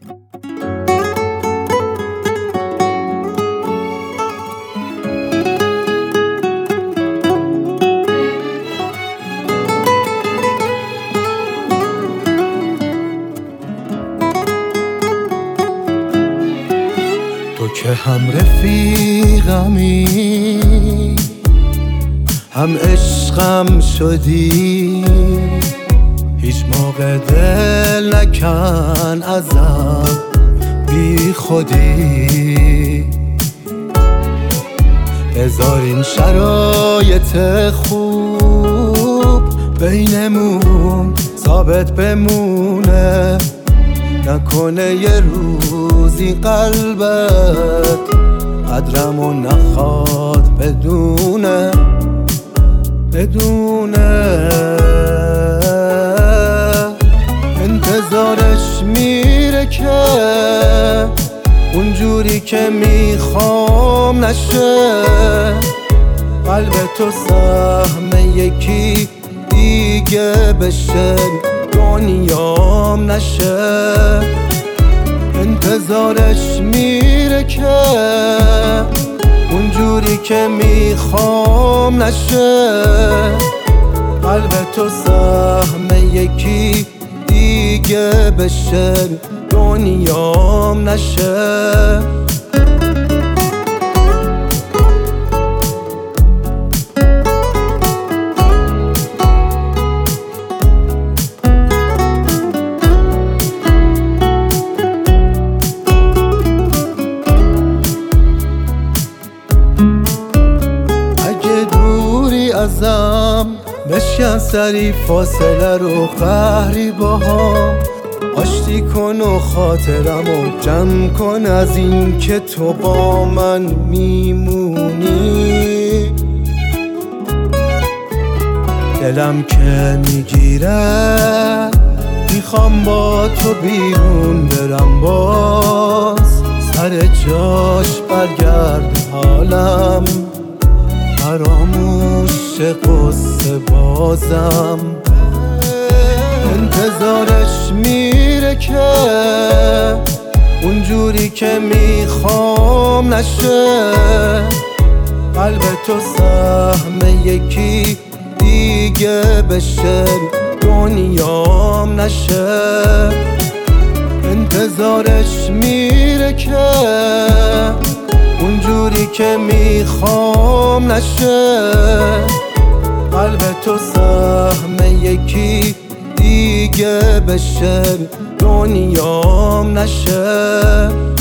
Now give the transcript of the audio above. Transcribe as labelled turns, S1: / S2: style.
S1: تو که هم رفیقمی هم عشقم شدی، هیچ موقع دل نکن ازم بی خودی. هزار این شرایط خوب بینمون ثابت بمونه، نکنه یه روزی قلبت قدرمو نخواد بدونه. انتظارش میره که اونجوری که میخوام نشه، قلب تو سهم یکی دیگه بشه، دنیام نشه. انتظارش میره که اونجوری که میخوام نشه، قلب تو سهم یکی دیگه بشه، دنیام نشه. ازم بشکن سری فاصله رو قهری باهام، آشتی کن و خاطرمو جمع کن از این که تو با من میمونی. دلم که میگیره میخوام با تو بیرون برم، باز سر جاش برگرد حالم، فراموش قصه بازم. انتظارش میره که اونجوری که میخوام نشه، قلب تو سهم یکی دیگه بشه، دنیام نشه. انتظارش میره که اونجوری که میخوام نشه، قلب تو سهم یکی دیگه بشه، دنیام نشه.